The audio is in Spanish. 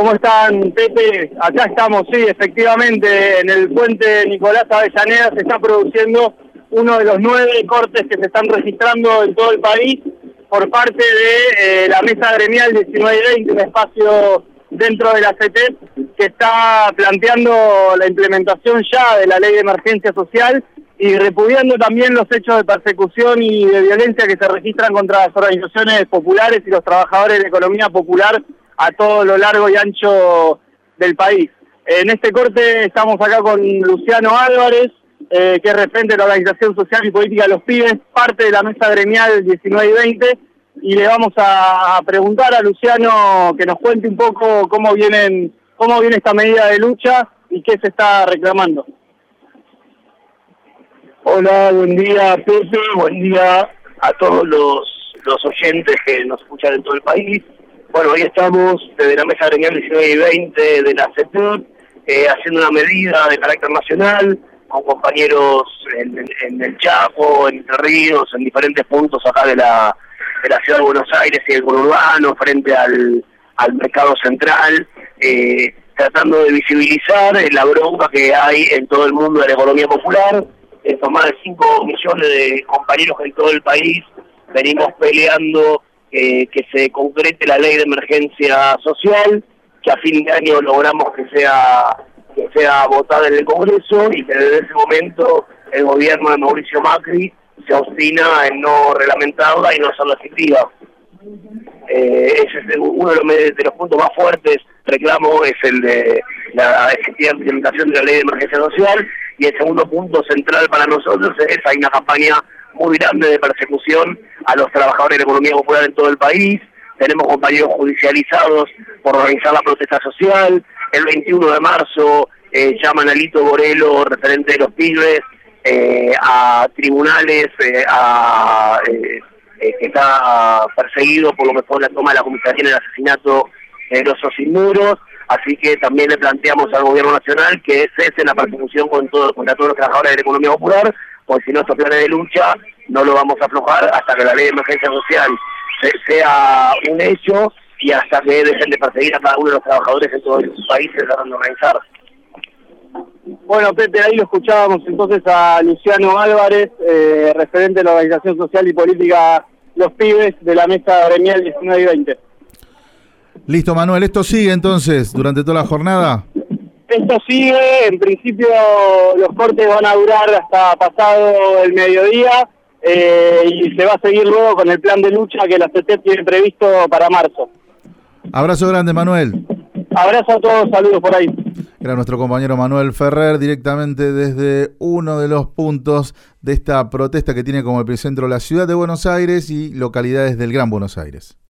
¿Cómo están, Pepe? Acá estamos, sí, efectivamente, en el puente Nicolás Avellaneda se está produciendo uno de los 9 cortes que se están registrando en todo el país por parte de la Mesa Gremial 1920, un espacio dentro de la CETEP que está planteando la implementación ya de la Ley de Emergencia Social y repudiando también los hechos de persecución y de violencia que se registran contra las organizaciones populares y los trabajadores de la economía popular a todo lo largo y ancho del país. En este corte estamos acá con Luciano Álvarez, que es referente de la Organización Social y Política de los Pibes, parte de la Mesa Gremial 1920, y le vamos a preguntar a Luciano que nos cuente un poco cómo viene esta medida de lucha y qué se está reclamando. Hola, buen día Pepe, buen día a todos los oyentes que nos escuchan en todo el país. Bueno, hoy estamos desde la Mesa Gremial 1920 de la CETEP, haciendo una medida de carácter nacional, con compañeros en el Chaco, en Entre Ríos, en diferentes puntos acá de la ciudad de Buenos Aires y el conurbano, frente al mercado central, tratando de visibilizar la bronca que hay en todo el mundo de la economía popular. Estos más de 5 millones de compañeros en todo el país venimos peleando que se concrete la ley de emergencia social, que a fin de año logramos que sea votada en el Congreso y que desde ese momento el gobierno de Mauricio Macri se obstina en no reglamentarla y no hacerla efectiva. Ese es uno de los puntos más fuertes reclamo, es el de la efectiva implementación de la ley de emergencia social, y el segundo punto central para nosotros es hay una campaña muy grande de persecución a los trabajadores de la economía popular en todo el país. Tenemos compañeros judicializados por organizar la protesta social. El 21 de marzo llaman a Lito Borelo, referente de los pibes, a tribunales, que está perseguido por lo que fue la toma de la comisaría en el asesinato de los Osimuros. Así que también le planteamos al gobierno nacional que cese la persecución contra todos los trabajadores de la economía popular, porque si no, estos planes de lucha no lo vamos a aflojar hasta que la ley de emergencia social sea un hecho y hasta que dejen de perseguir a cada uno de los trabajadores en todo el país tratando de organizar. Bueno, Pepe, ahí lo escuchábamos entonces a Luciano Álvarez, referente de la Organización Social y Política Los Pibes de la Mesa Gremial 1920. Listo, Manuel, ¿esto sigue entonces durante toda la jornada? Esto sigue, en principio los cortes van a durar hasta pasado el mediodía y se va a seguir luego con el plan de lucha que la CETEP tiene previsto para marzo. Abrazo grande, Manuel. Abrazo a todos, saludos por ahí. Era nuestro compañero Manuel Ferrer, directamente desde uno de los puntos de esta protesta que tiene como epicentro la ciudad de Buenos Aires y localidades del Gran Buenos Aires.